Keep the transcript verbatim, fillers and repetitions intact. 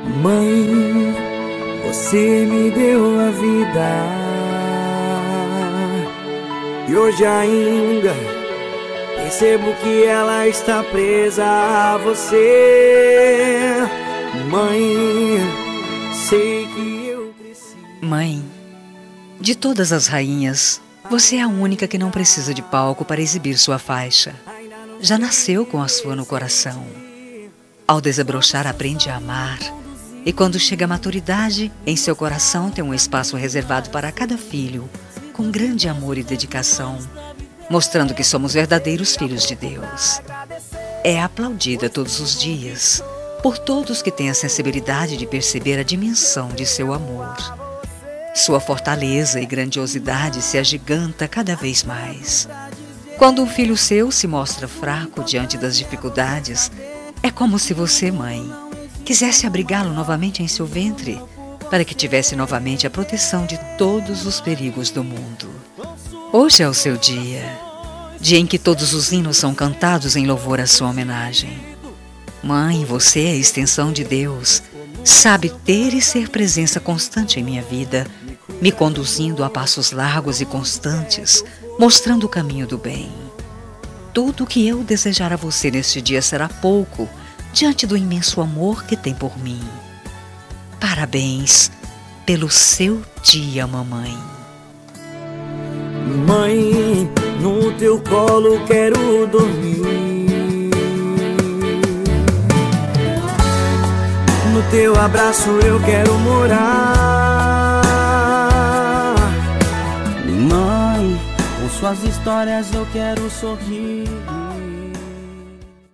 Mãe, você me deu a vida e hoje ainda percebo que ela está presa a você. Mãe, sei que eu preciso. Mãe, de todas as rainhas, você é a única que não precisa de palco para exibir sua faixa. Já nasceu com a sua no coração. Ao desabrochar, aprende a amar. E quando chega à maturidade, em seu coração tem um espaço reservado para cada filho, com grande amor e dedicação, mostrando que somos verdadeiros filhos de Deus. É aplaudida todos os dias por todos que têm a sensibilidade de perceber a dimensão de seu amor. Sua fortaleza e grandiosidade se agiganta cada vez mais. Quando um filho seu se mostra fraco diante das dificuldades, é como se você, mãe, quisesse abrigá-lo novamente em seu ventre, para que tivesse novamente a proteção de todos os perigos do mundo. Hoje é o seu dia, dia em que todos os hinos são cantados em louvor à sua homenagem. Mãe, você é a extensão de Deus, sabe ter e ser presença constante em minha vida, me conduzindo a passos largos e constantes, mostrando o caminho do bem. Tudo o que eu desejar a você neste dia será pouco, diante do imenso amor que tem por mim. Parabéns pelo seu dia, mamãe. Mãe, no teu colo quero dormir, no teu abraço eu quero morar. Mãe, com suas histórias eu quero sorrir.